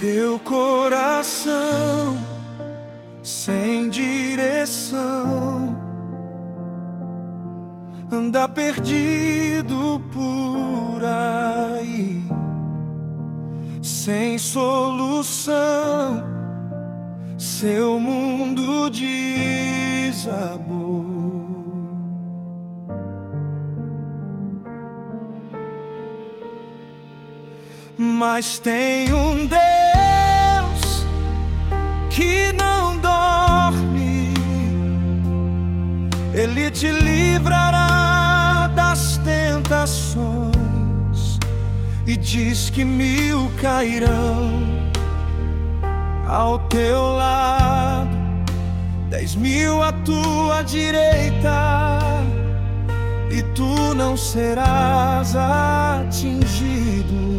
Teu coração sem direção anda perdido por aí, sem solução, seu mundo desabou. Mas tem um Deus que não dorme, Ele te livrará das tentações, e diz que 1000 cairão ao teu lado, 10.000 à tua direita, e tu não serás atingido.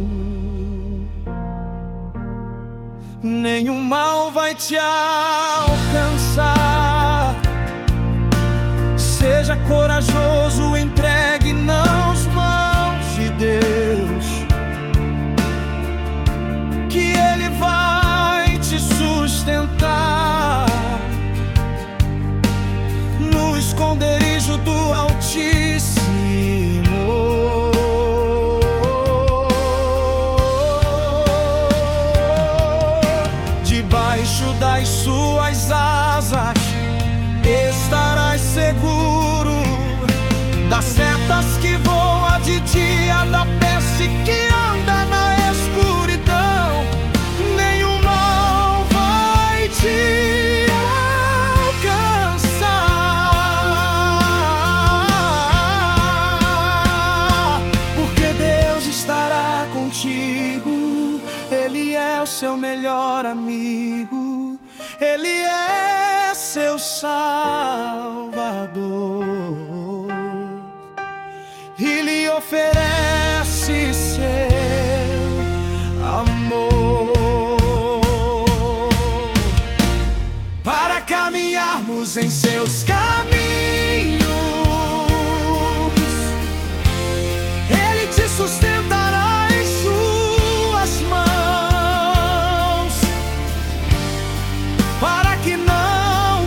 Nenhum mal vai te alcançar. Seja corajoso, entregue nas mãos de Deus, que Ele vai te sustentar no esconderijo do Altíssimo. Debaixo das suas asas estarás seguro, das setas que voam de dia, da peste que anda na escuridão. Nenhum mal vai te alcançar, porque Deus estará contigo. Ele é o seu melhor amigo, Ele é seu Salvador, e lhe oferece seu amor, para caminharmos em seus caminhos. Ele te sustentará em suas mãos, para que não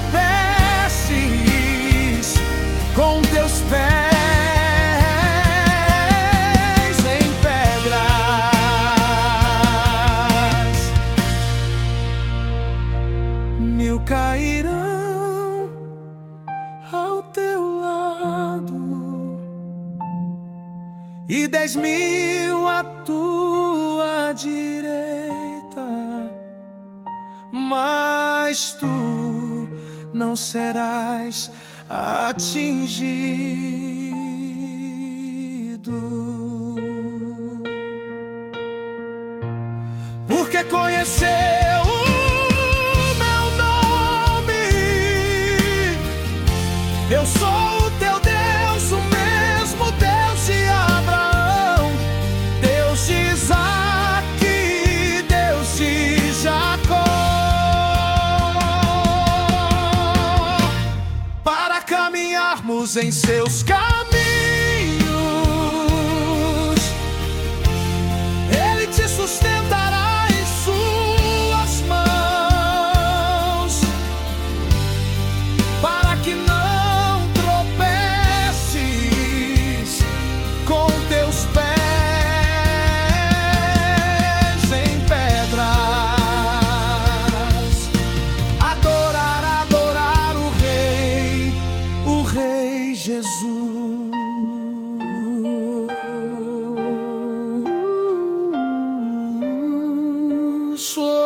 tropeces com teus pés em pedras. 1000 cairão ao teu lado, e 10.000 à tua direita, mas tu não serás atingido, porque conheceu o meu nome. Eu sou o teu Deus, o mesmo Deus de Abraão, Deus de Isaque, Deus de Jacó. Para caminharmos em seus caminhos, Ele te sustentará em suas mãos, para que não tropeces com teus pés em pedras. Adorar o Rei Jesus. Sou